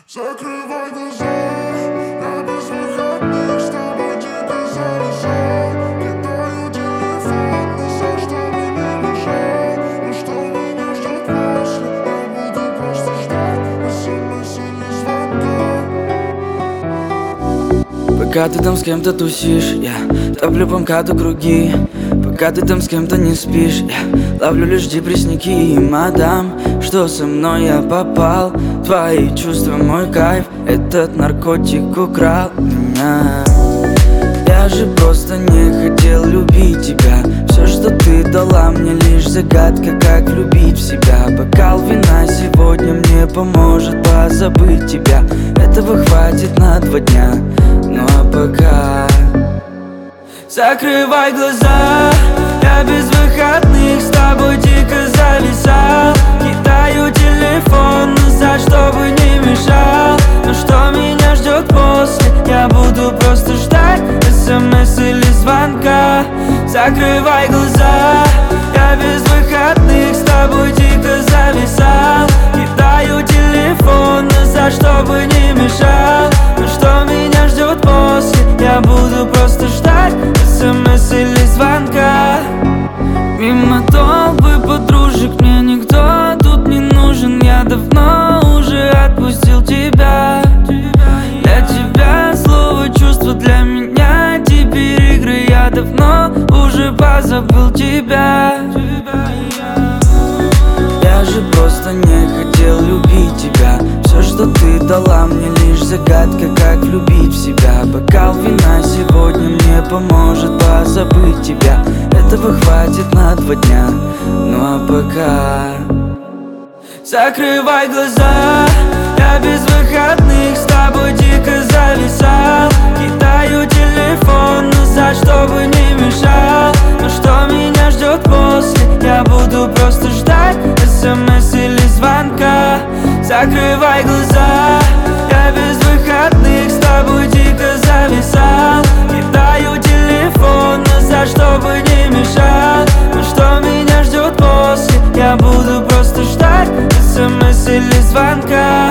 Закрывай глаза, я без выходных с тобой дико зависал. Кидаю телефон, назад, чтобы не мешал. Но что меня ждет после, я буду просто ждать СМС или звонка. Пока ты там с кем-то тусишь, я топлю по МКАДу круги. Пока ты там с кем-то не спишь, я ловлю лишь депрессники. И мадам, что со мной я попал? Твои чувства, мой кайф, этот наркотик украл меня. Я же просто не хотел любить тебя. Все, что ты дала мне, лишь загадка, как влюбить в себя. Бокал вина сегодня мне поможет позабыть тебя. Этого хватит на 2 дня, ну а пока закрывай глаза, я без выходных с тобой дико зависал. Кидаю телефон назад, чтобы не мешал. Но что меня ждет после, я буду просто ждать СМС или звонка. Закрывай глаза, я без выходных с тобой дико зависал. Кидаю телефон назад, чтобы не мешал. Но что меня ждет после, я буду просто ждать СМС или звонка. Мимо толпы подружек мне никто тут не нужен. Я давно уже отпустил тебя. Для тебя слово чувство, для меня теперь игры. Я давно уже позабыл тебя. Я же просто не хотел любить тебя. Все, что ты дала мне, лишь загадка, как влюбить в себя. Бокал вина сегодня мне поможет позабыть тебя. Этого хватит на 2 дня, ну а пока закрывай глаза, я без выходных с тобой дико зависал. Кидаю телефон назад, чтобы не мешал. Но что меня ждет после, я буду просто ждать СМС или звонка. Закрывай глаза, я без выходных с тобой дико зависал. Кидаю телефон назад, чтобы не мешал. Но что меня ждет после, я буду просто ждать СМС или звонка.